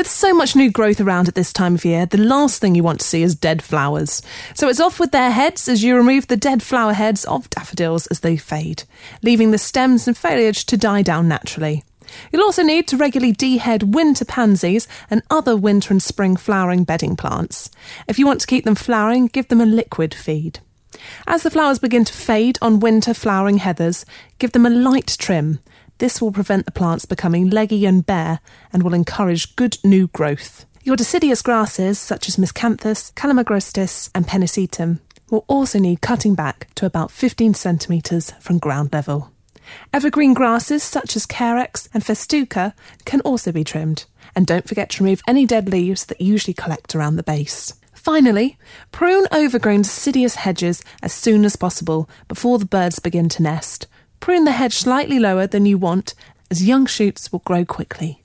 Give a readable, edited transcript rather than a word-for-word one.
With so much new growth around at this time of year, the last thing you want to see is dead flowers. So it's off with their heads as you remove the dead flower heads of daffodils as they fade, leaving the stems and foliage to die down naturally. You'll also need to regularly dehead winter pansies and other winter and spring flowering bedding plants. If you want to keep them flowering, give them a liquid feed. As the flowers begin to fade on winter flowering heathers, give them a light trim. This will prevent the plants becoming leggy and bare and will encourage good new growth. Your deciduous grasses, such as Miscanthus, Calamagrostis and Pennisetum, will also need cutting back to about 15 centimetres from ground level. Evergreen grasses, such as Carex and Festuca, can also be trimmed. And don't forget to remove any dead leaves that usually collect around the base. Finally, prune overgrown deciduous hedges as soon as possible before the birds begin to nest. Prune the hedge slightly lower than you want, as young shoots will grow quickly.